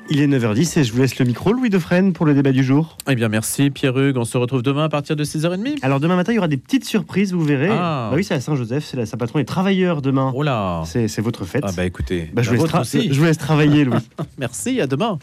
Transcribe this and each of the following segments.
Il est 9h10 et je vous laisse le micro, Louis Dauphren, pour le débat du jour. Eh bien, merci Pierre-Hugues. On se retrouve demain à partir de 6h30. Alors, demain matin, il y aura des petites surprises, vous verrez. Ah. Bah oui, c'est à Saint-Joseph, c'est la Saint-Patron des travailleurs demain. Oh là. C'est votre fête. Ah bah écoutez, je vous laisse travailler, Louis. Merci, à demain.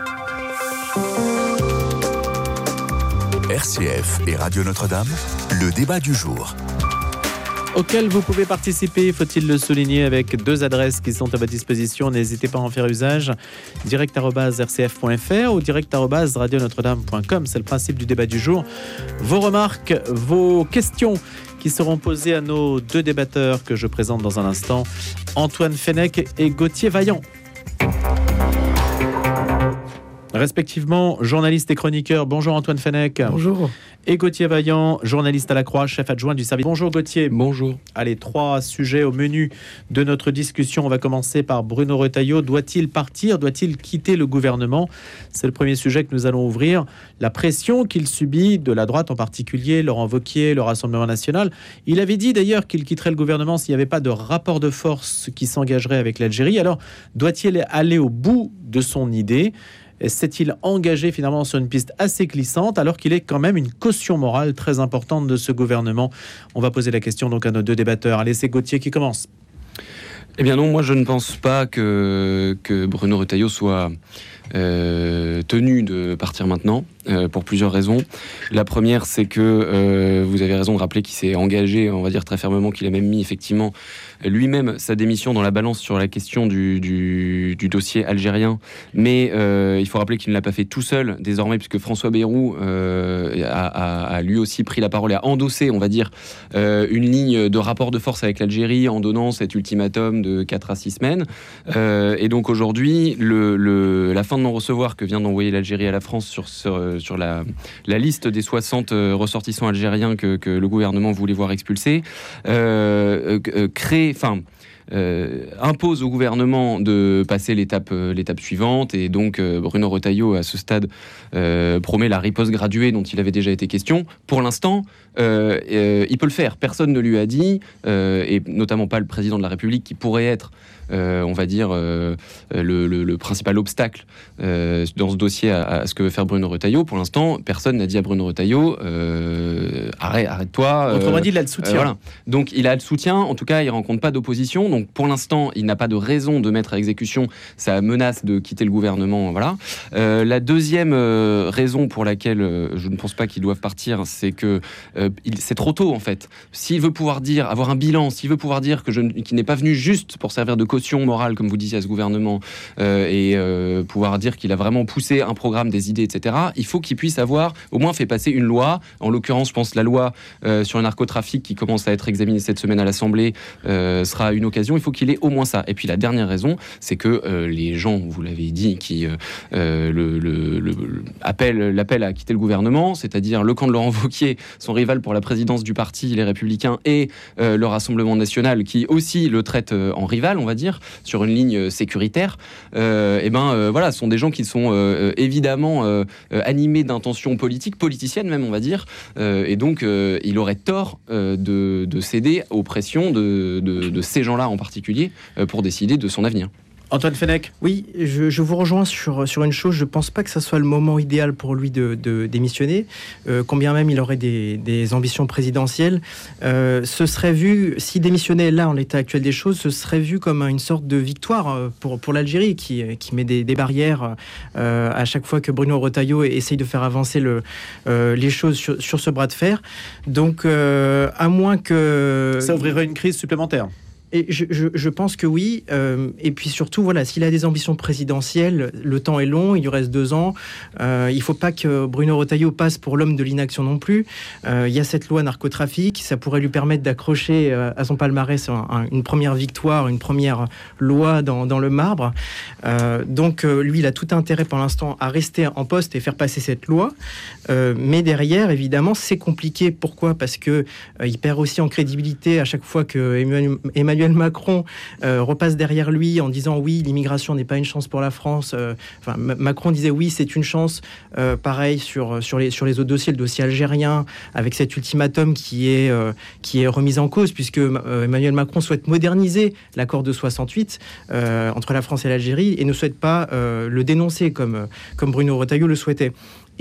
RCF et Radio Notre-Dame, le débat du jour. Auquel vous pouvez participer, faut-il le souligner, avec 2 adresses qui sont à votre disposition. N'hésitez pas à en faire usage. direct@rcf.fr ou direct@radionotre-dame.com. C'est le principe du débat du jour. Vos remarques, vos questions qui seront posées à nos 2 débatteurs que je présente dans un instant, Antoine Fenech et Gauthier Vaillant. Respectivement, journaliste et chroniqueur. Bonjour Antoine Fenech. Bonjour. Et Gauthier Vaillant, journaliste à la Croix, chef adjoint du service. Bonjour Gauthier. Bonjour. Allez, 3 sujets au menu de notre discussion. On va commencer par Bruno Retailleau. Doit-il partir ? Doit-il quitter le gouvernement ? C'est le premier sujet que nous allons ouvrir. La pression qu'il subit, de la droite en particulier, Laurent Wauquiez, le Rassemblement national. Il avait dit d'ailleurs qu'il quitterait le gouvernement s'il n'y avait pas de rapport de force qui s'engagerait avec l'Algérie. Alors, doit-il aller au bout de son idée ? S'est-il engagé finalement sur une piste assez glissante alors qu'il est quand même une caution morale très importante de ce gouvernement ? On va poser la question donc à nos 2 débatteurs. Allez, c'est Gauthier qui commence. Eh bien non, moi je ne pense pas que Bruno Retailleau soit tenu de partir maintenant, pour plusieurs raisons. La première, c'est que vous avez raison de rappeler qu'il s'est engagé, on va dire très fermement, qu'il a même mis effectivement lui-même sa démission dans la balance sur la question du dossier algérien. Mais il faut rappeler qu'il ne l'a pas fait tout seul désormais, puisque François Bayrou a lui aussi pris la parole et a endossé, on va dire, une ligne de rapport de force avec l'Algérie en donnant cet ultimatum de 4 à 6 semaines. Et donc aujourd'hui, la fin de non-recevoir que vient d'envoyer l'Algérie à la France sur la liste des 60 ressortissants algériens que le gouvernement voulait voir expulsés, impose au gouvernement de passer l'étape suivante, et donc Bruno Retailleau à ce stade promet la riposte graduée dont il avait déjà été question. Pour l'instant, il peut le faire. Personne ne lui a dit, et notamment pas le président de la République qui pourrait être on va dire le principal obstacle dans ce dossier à ce que veut faire Bruno Retailleau. Pour l'instant, personne n'a dit à Bruno Retailleau arrête-toi. Autrement dit, il a le soutien. Voilà. Donc il a le soutien, en tout cas il ne rencontre pas d'opposition. Donc pour l'instant, il n'a pas de raison de mettre à exécution sa menace de quitter le gouvernement. Voilà. La deuxième raison pour laquelle je ne pense pas qu'ils doivent partir, c'est que c'est trop tôt en fait. S'il veut pouvoir avoir un bilan, s'il veut pouvoir dire qu'il n'est pas venu juste pour servir de caution morale, comme vous disiez, à ce gouvernement, et pouvoir dire qu'il a vraiment poussé un programme, des idées, etc., il faut qu'il puisse avoir au moins fait passer une loi. En l'occurrence, je pense la loi sur le narcotrafic qui commence à être examinée cette semaine à l'Assemblée sera une occasion. Il faut qu'il ait au moins ça. Et puis la dernière raison, c'est que les gens, vous l'avez dit, qui l'appellent à quitter le gouvernement, c'est-à-dire le camp de Laurent Wauquiez, son rival pour la présidence du parti, les Républicains, et le Rassemblement national, qui aussi le traite en rival, on va dire, sur une ligne sécuritaire, voilà, ce sont des gens qui sont évidemment animés d'intentions politiciennes même, on va dire, et donc il aurait tort de céder aux pressions de ces gens-là en particulier pour décider de son avenir. Antoine Fenech. Oui, je vous rejoins sur une chose. Je ne pense pas que ça soit le moment idéal pour lui de démissionner, combien même il aurait des ambitions présidentielles. Ce serait vu, s'il démissionnait là en l'état actuel des choses, ce serait vu comme une sorte de victoire pour l'Algérie qui met des barrières à chaque fois que Bruno Retailleau essaye de faire avancer les choses sur ce bras de fer. Donc, à moins que... Ça ouvrirait une crise supplémentaire. Et je pense que oui. Et puis surtout, voilà, s'il a des ambitions présidentielles, le temps est long, il lui reste 2 ans. Il ne faut pas que Bruno Retailleau passe pour l'homme de l'inaction non plus. Il y a cette loi narcotrafic, ça pourrait lui permettre d'accrocher à son palmarès une première victoire, une première loi dans le marbre. Donc lui, il a tout intérêt pour l'instant à rester en poste et faire passer cette loi. Mais derrière, évidemment, c'est compliqué. Pourquoi ? Parce que il perd aussi en crédibilité à chaque fois que Emmanuel Emmanuel Macron repasse derrière lui en disant oui, l'immigration n'est pas une chance pour la France. Macron disait oui, c'est une chance. Pareil sur les autres dossiers, le dossier algérien, avec cet ultimatum qui est remis en cause, puisque Emmanuel Macron souhaite moderniser l'accord de 68 entre la France et l'Algérie et ne souhaite pas le dénoncer comme Bruno Retailleau le souhaitait.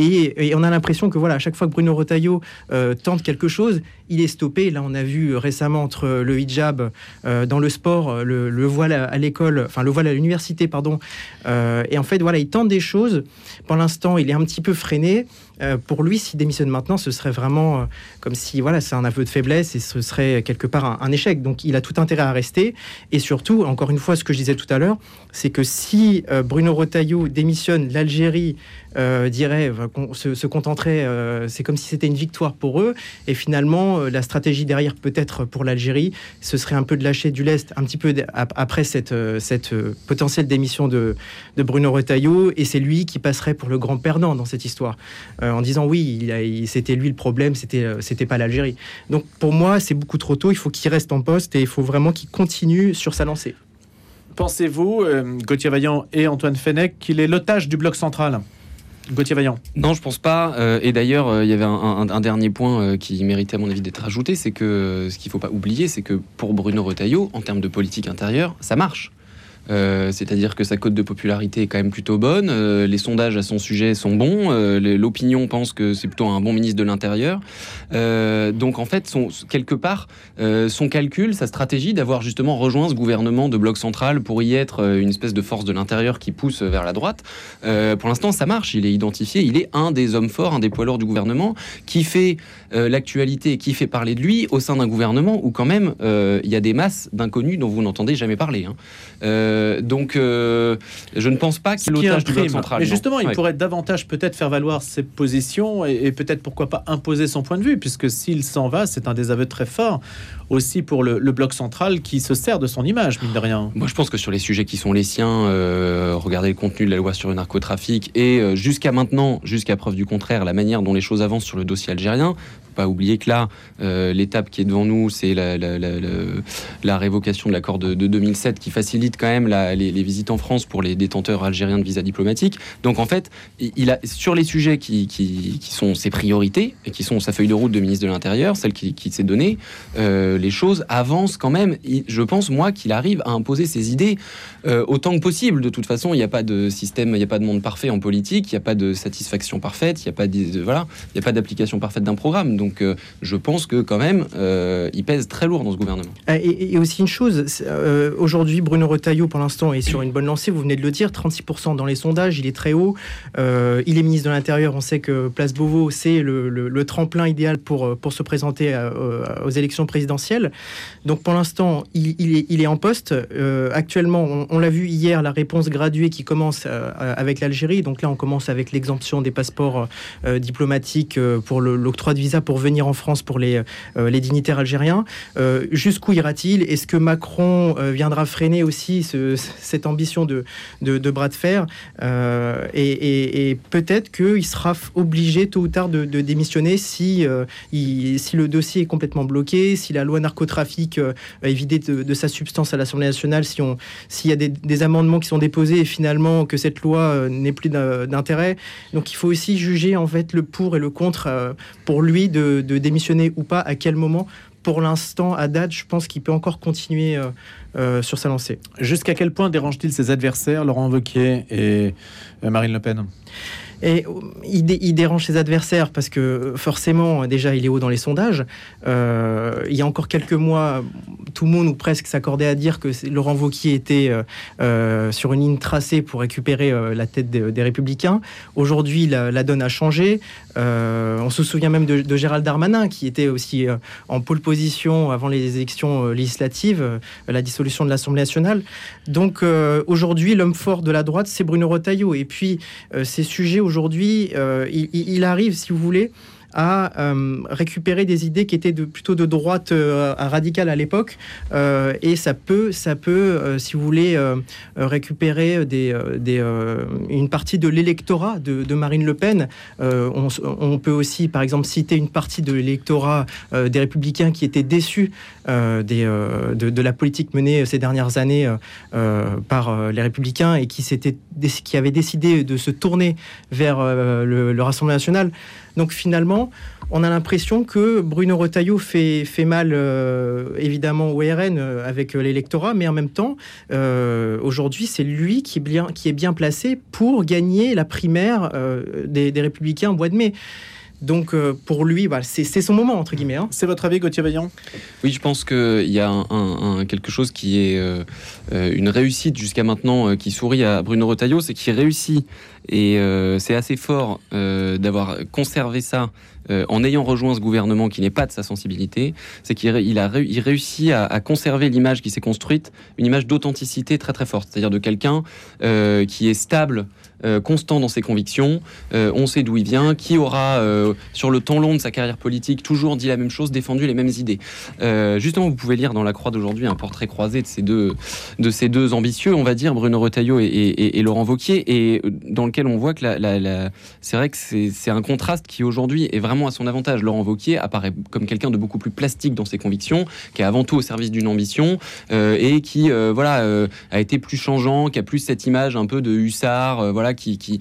Et on a l'impression que à chaque fois que Bruno Retailleau tente quelque chose, il est stoppé. Là, on a vu récemment entre le hijab dans le sport, le voile à l'école, enfin le voile à l'université, pardon. Et en fait, il tente des choses. Pour l'instant, il est un petit peu freiné. Pour lui, s'il démissionne maintenant, ce serait vraiment comme si c'est un aveu de faiblesse et ce serait quelque part un échec. Donc, il a tout intérêt à rester. Et surtout, encore une fois, ce que je disais tout à l'heure, c'est que si Bruno Retailleau démissionne, l'Algérie dirait, se contenterait, c'est comme si c'était une victoire pour eux. Et finalement, la stratégie derrière, peut-être pour l'Algérie, ce serait un peu de lâcher du lest, un petit peu après cette potentielle démission de Bruno Retailleau. Et c'est lui qui passerait pour le grand perdant dans cette histoire. En disant oui, c'était lui le problème, c'était pas l'Algérie. Donc pour moi, c'est beaucoup trop tôt. Il faut qu'il reste en poste et il faut vraiment qu'il continue sur sa lancée. Pensez-vous, Gauthier Vaillant et Antoine Fenech, qu'il est l'otage du bloc central ? Gauthier Vaillant. Non, je pense pas. Et d'ailleurs, il y avait un dernier point qui méritait à mon avis d'être ajouté, c'est que ce qu'il faut pas oublier, c'est que pour Bruno Retailleau, en termes de politique intérieure, ça marche. C'est-à-dire que sa cote de popularité est quand même plutôt bonne, les sondages à son sujet sont bons, l'opinion pense que c'est plutôt un bon ministre de l'Intérieur. Donc en fait, quelque part, son calcul, sa stratégie d'avoir justement rejoint ce gouvernement de bloc central pour y être une espèce de force de l'intérieur qui pousse vers la droite, pour l'instant ça marche, il est identifié, il est un des hommes forts, un des poids lourds du gouvernement, qui fait l'actualité, qui fait parler de lui au sein d'un gouvernement où quand même il y a des masses d'inconnus dont vous n'entendez jamais parler. Donc, je ne pense pas qu'il est l'otage du bloc central. Mais justement, il pourrait davantage peut-être faire valoir ses positions et peut-être, pourquoi pas, imposer son point de vue, puisque s'il s'en va, c'est un désaveu très fort aussi pour le bloc central qui se sert de son image, mine de rien. Moi, je pense que sur les sujets qui sont les siens, regardez le contenu de la loi sur le narcotrafic et jusqu'à maintenant, jusqu'à preuve du contraire, la manière dont les choses avancent sur le dossier algérien, pas oublier que là, l'étape qui est devant nous, c'est la révocation de l'accord de 2007 qui facilite quand même les visites en France pour les détenteurs algériens de visa diplomatique. Donc en fait, il a sur les sujets qui sont ses priorités et qui sont sa feuille de route de ministre de l'Intérieur, celle qui s'est donnée, les choses avancent quand même. Je pense, moi, qu'il arrive à imposer ses idées autant que possible. De toute façon, il n'y a pas de système, il n'y a pas de monde parfait en politique, il n'y a pas de satisfaction parfaite, il n'y a pas il n'y a pas d'application parfaite d'un programme. Donc je pense que quand même, il pèse très lourd dans ce gouvernement. Et aussi une chose, aujourd'hui, Bruno Retailleau, pour l'instant, est sur une bonne lancée. Vous venez de le dire, 36% dans les sondages, il est très haut. Il est ministre de l'Intérieur. On sait que Place Beauvau, c'est le tremplin idéal pour se présenter aux élections présidentielles. Donc pour l'instant, il est en poste. Actuellement, on l'a vu hier, la réponse graduée qui commence avec l'Algérie. Donc là, on commence avec l'exemption des passeports diplomatiques pour l'octroi de visa pour venir en France pour les dignitaires algériens. Jusqu'où ira-t-il ? Est-ce que Macron viendra freiner aussi cette ambition de bras de fer et peut-être qu'il sera obligé tôt ou tard de démissionner si le dossier est complètement bloqué, si la loi narcotrafic est vidée de sa substance à l'Assemblée nationale, s'il y a des amendements qui sont déposés et finalement que cette loi n'est plus d'intérêt. Donc il faut aussi juger en fait le pour et le contre pour lui de démissionner ou pas, à quel moment. Pour l'instant, à date, je pense qu'il peut encore continuer sur sa lancée. Jusqu'à quel point dérange-t-il ses adversaires, Laurent Wauquiez et Marine Le Pen ? Et il dérange ses adversaires parce que forcément, déjà, il est haut dans les sondages. Il y a encore quelques mois, tout le monde ou presque s'accordait à dire que Laurent Wauquiez était sur une ligne tracée pour récupérer la tête des Républicains. Aujourd'hui, la donne a changé. On se souvient même de Gérald Darmanin qui était aussi en pole position avant les élections législatives, la dissolution de l'Assemblée nationale. Donc aujourd'hui, l'homme fort de la droite, c'est Bruno Retailleau. Et puis, ces sujets aujourd'hui, il arrive, si vous voulez, à récupérer des idées qui étaient plutôt de droite à radicale à l'époque, et ça peut si vous voulez, récupérer une partie de l'électorat de Marine Le Pen. On peut aussi, par exemple, citer une partie de l'électorat des Républicains qui étaient déçus de la politique menée ces dernières années par les Républicains et qui avaient décidé de se tourner vers le Rassemblement national. Donc finalement, on a l'impression que Bruno Retailleau fait mal, évidemment, au RN avec l'électorat, mais en même temps, aujourd'hui, c'est lui qui est bien placé pour gagner la primaire des Républicains au mois de mai. Donc pour lui, voilà, c'est son moment, entre guillemets. Hein. C'est votre avis, Gauthier Vaillant ? Oui, je pense qu'il y a quelque chose qui est une réussite jusqu'à maintenant qui sourit à Bruno Retailleau, c'est qu'il réussit, et c'est assez fort d'avoir conservé ça en ayant rejoint ce gouvernement qui n'est pas de sa sensibilité. C'est qu'il réussit à conserver l'image qui s'est construite, une image d'authenticité très très forte, c'est-à-dire de quelqu'un qui est stable, constant dans ses convictions, on sait d'où il vient, qui aura sur le temps long de sa carrière politique toujours dit la même chose, défendu les mêmes idées. Justement, vous pouvez lire dans La Croix d'aujourd'hui un portrait croisé de ces deux ambitieux, on va dire, Bruno Retailleau et Laurent Wauquiez, et dans lequel on voit que c'est vrai que c'est un contraste qui aujourd'hui est vraiment à son avantage. Laurent Wauquiez apparaît comme quelqu'un de beaucoup plus plastique dans ses convictions, qui est avant tout au service d'une ambition, et qui a été plus changeant, qui a plus cette image un peu de hussard, qui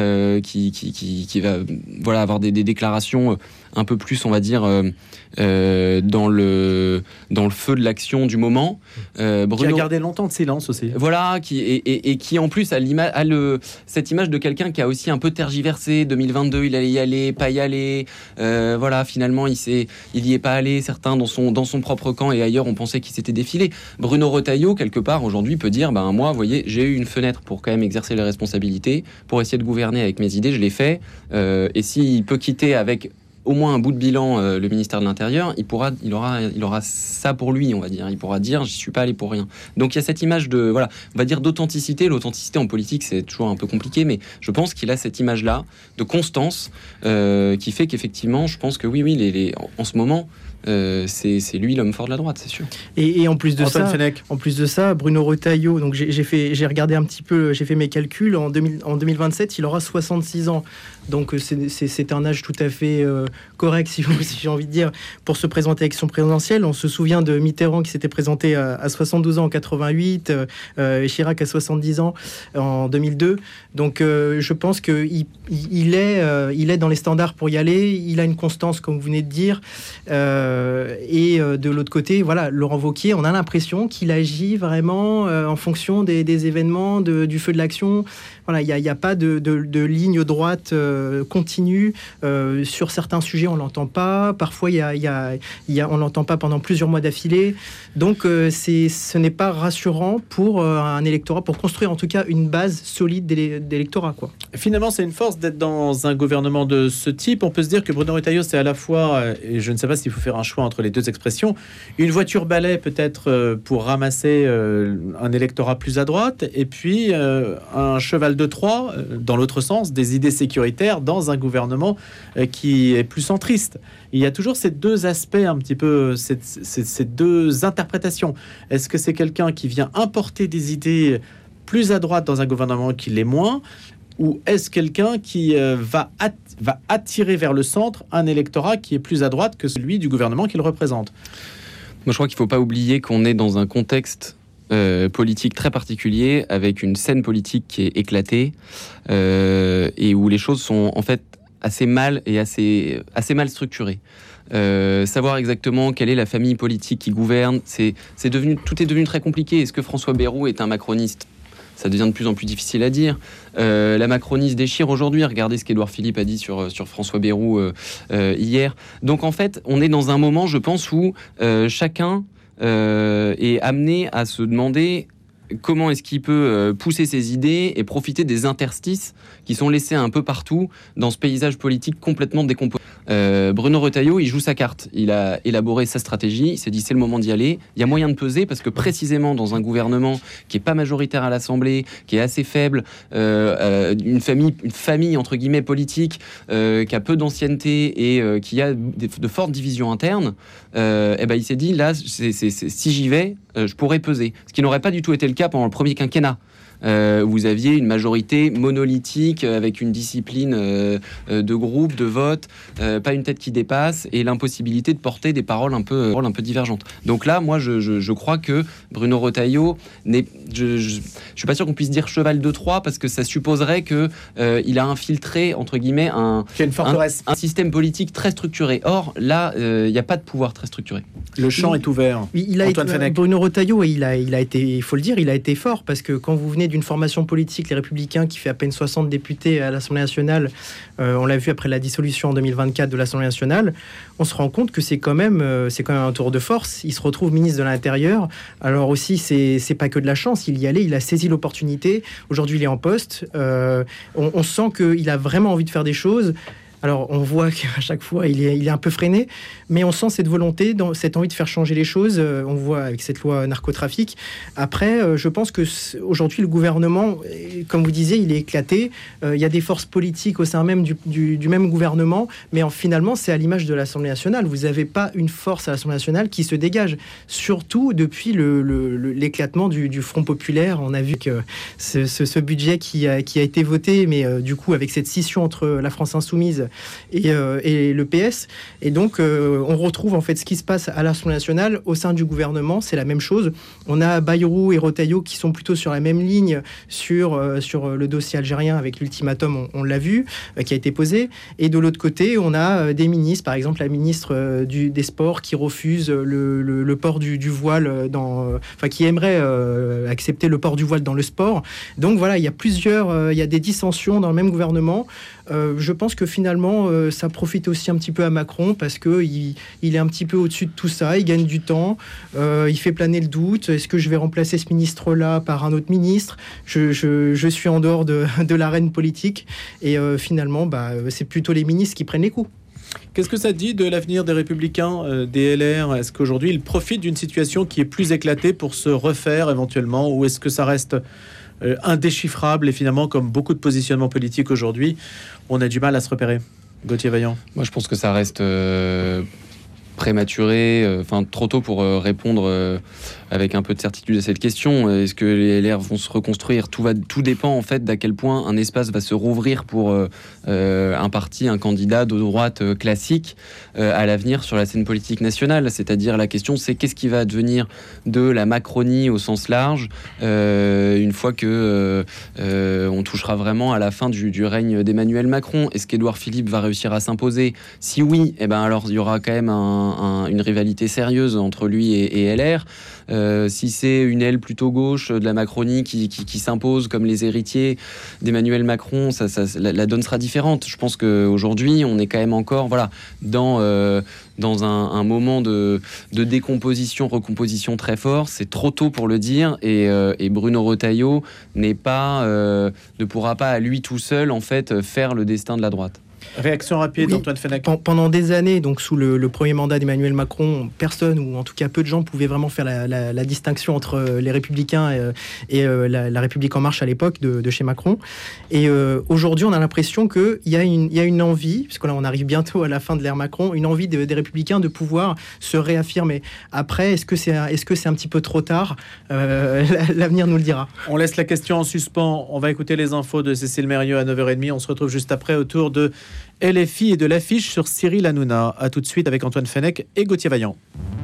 va avoir des déclarations un peu plus, on va dire, dans le feu de l'action du moment. Bruno, qui a gardé longtemps de silence aussi. Voilà, qui en plus a cette image de quelqu'un qui a aussi un peu tergiversé. 2022, il allait y aller, pas y aller. Finalement, il y est pas allé. Certains dans son propre camp et ailleurs, on pensait qu'il s'était défilé. Bruno Retailleau, quelque part, aujourd'hui, peut dire, moi, vous voyez, j'ai eu une fenêtre pour quand même exercer les responsabilités, pour essayer de gouverner avec mes idées, je l'ai fait. Et s'il peut quitter avec au moins un bout de bilan le ministère de l'Intérieur, il aura ça pour lui, on va dire. Il pourra dire, j'y suis pas allé pour rien. Donc il y a cette image on va dire d'authenticité. L'authenticité en politique, c'est toujours un peu compliqué, mais je pense qu'il a cette image-là de constance qui fait qu'effectivement, je pense que oui, en ce moment, c'est lui l'homme fort de la droite, c'est sûr. Et en plus de ça, Bruno Retailleau, donc j'ai regardé un petit peu, j'ai fait mes calculs, en 2027, il aura 66 ans. Donc c'est un âge tout à fait correct, si j'ai envie de dire, pour se présenter à l'élection présidentielle. On se souvient de Mitterrand qui s'était présenté à 72 ans en 88, Chirac à 70 ans en 2002. Donc je pense qu'il est dans les standards pour y aller. Il a une constance, comme vous venez de dire. Et de l'autre côté, Laurent Wauquiez, on a l'impression qu'il agit vraiment en fonction des événements, du feu de l'action. Il n'y a pas de ligne droite continue. Sur certains sujets, on ne l'entend pas. Parfois, on ne l'entend pas pendant plusieurs mois d'affilée. Donc, ce n'est pas rassurant pour un électorat, pour construire en tout cas une base solide d'électorat, quoi. Finalement, c'est une force d'être dans un gouvernement de ce type. On peut se dire que Bruno Retailleau, c'est à la fois, et je ne sais pas s'il faut faire un choix entre les deux expressions, une voiture balai peut-être pour ramasser un électorat plus à droite, et puis un cheval de Troie, dans l'autre sens, des idées sécuritaires dans un gouvernement qui est plus centriste. Il y a toujours ces deux aspects, un petit peu, ces deux interprétations. Est-ce que c'est quelqu'un qui vient importer des idées plus à droite dans un gouvernement qui l'est moins, ou est-ce quelqu'un qui va attirer vers le centre un électorat qui est plus à droite que celui du gouvernement qu'il représente ? Moi, je crois qu'il ne faut pas oublier qu'on est dans un contexte politique très particulier, avec une scène politique qui est éclatée, et où les choses sont en fait assez mal et assez mal structurées. Savoir exactement quelle est la famille politique qui gouverne, tout est devenu très compliqué. Est-ce que François Bayrou est un macroniste ? Ça devient de plus en plus difficile à dire. La Macronie se déchire aujourd'hui. Regardez ce qu'Édouard Philippe a dit sur François Bayrou hier. Donc en fait, on est dans un moment, je pense, où chacun est amené à se demander comment est-ce qu'il peut pousser ses idées et profiter des interstices qui sont laissés un peu partout dans ce paysage politique complètement décomposé. Bruno Retailleau, il joue sa carte. Il a élaboré sa stratégie. Il s'est dit c'est le moment d'y aller. Il y a moyen de peser parce que précisément dans un gouvernement qui est pas majoritaire à l'Assemblée, qui est assez faible, une famille entre guillemets politique, qui a peu d'ancienneté et qui a de fortes divisions internes, il s'est dit là, si j'y vais, je pourrais peser. Ce qui n'aurait pas du tout été le cas pendant le premier quinquennat. Vous aviez une majorité monolithique avec une discipline de groupe, de vote, pas une tête qui dépasse et l'impossibilité de porter des paroles un peu divergentes. Donc là, moi, je crois que Bruno Retailleau je suis pas sûr qu'on puisse dire cheval de Troie parce que ça supposerait que il a infiltré entre guillemets un système politique très structuré. Or là, il n'y a pas de pouvoir très structuré. Le champ est ouvert. Antoine Fenech. Bruno Retailleau, il a été, il faut le dire, il a été fort parce que quand vous venez d'une formation politique, les Républicains, qui fait à peine 60 députés à l'Assemblée nationale, on l'a vu après la dissolution en 2024 de l'Assemblée nationale, on se rend compte que c'est quand même un tour de force. Il se retrouve ministre de l'Intérieur. Alors aussi, c'est pas que de la chance. Il y allait, il a saisi l'opportunité. Aujourd'hui, il est en poste. On sent qu'il a vraiment envie de faire des choses. Alors, on voit qu'à chaque fois, il est un peu freiné, mais on sent cette volonté, cette envie de faire changer les choses. On voit avec cette loi narcotrafic. Après, je pense que aujourd'hui, le gouvernement, comme vous disiez, il est éclaté. Il y a des forces politiques au sein même du même gouvernement, mais finalement, c'est à l'image de l'Assemblée nationale. Vous n'avez pas une force à l'Assemblée nationale qui se dégage, surtout depuis l'éclatement du Front populaire. On a vu que ce budget qui a été voté, mais du coup, avec cette scission entre la France insoumise et le PS, et donc on retrouve en fait ce qui se passe à l'Assemblée nationale au sein du gouvernement. C'est la même chose. On a Bayrou et Retailleau qui sont plutôt sur la même ligne sur le dossier algérien avec l'ultimatum, on l'a vu, qui a été posé, et de l'autre côté on a des ministres, par exemple la ministre des Sports qui refuse le port du voile qui aimerait accepter le port du voile dans le sport. Donc voilà, il y a des dissensions dans le même gouvernement. Je pense que finalement, ça profite aussi un petit peu à Macron parce qu'il est un petit peu au-dessus de tout ça. Il gagne du temps, il fait planer le doute. Est-ce que je vais remplacer ce ministre-là par un autre ministre ? Je suis en dehors de l'arène politique. Et finalement, c'est plutôt les ministres qui prennent les coups. Qu'est-ce que ça dit de l'avenir des Républicains, des LR ? Est-ce qu'aujourd'hui, ils profitent d'une situation qui est plus éclatée pour se refaire éventuellement ? Ou est-ce que ça reste indéchiffrable et finalement, comme beaucoup de positionnements politiques aujourd'hui, on a du mal à se repérer ? Gauthier Vaillant. Moi, je pense que ça reste prématuré, trop tôt pour répondre avec un peu de certitude à cette question. Est-ce que les LR vont se reconstruire ? Tout dépend en fait d'à quel point un espace va se rouvrir pour un parti, un candidat de droite classique à l'avenir sur la scène politique nationale. C'est-à-dire la question, c'est qu'est-ce qui va advenir de la Macronie au sens large une fois que on touchera vraiment à la fin du règne d'Emmanuel Macron. Est-ce qu'Édouard Philippe va réussir à s'imposer ? Si oui, alors il y aura quand même une rivalité sérieuse entre lui et LR. Si c'est une aile plutôt gauche de la Macronie qui s'impose comme les héritiers d'Emmanuel Macron, la donne sera différente. Je pense qu'aujourd'hui, on est quand même encore dans un moment de décomposition, recomposition très fort. C'est trop tôt pour le dire. Et Bruno Retailleau ne pourra pas à lui tout seul en fait faire le destin de la droite. Réaction rapide, oui. Antoine Fenech. Pendant des années, donc sous le premier mandat d'Emmanuel Macron, personne, ou en tout cas peu de gens, pouvaient vraiment faire la distinction entre les Républicains et la République En Marche à l'époque de chez Macron. Et aujourd'hui, on a l'impression qu'il y a une envie, puisque là on arrive bientôt à la fin de l'ère Macron, une envie des Républicains de pouvoir se réaffirmer. Après, est-ce que c'est un petit peu trop tard ? L'avenir nous le dira. On laisse la question en suspens. On va écouter les infos de Cécile Mérieux à 9h30. On se retrouve juste après autour de LFI et de l'affiche sur Cyril Hanouna. A tout de suite avec Antoine Fenech et Gauthier Vaillant.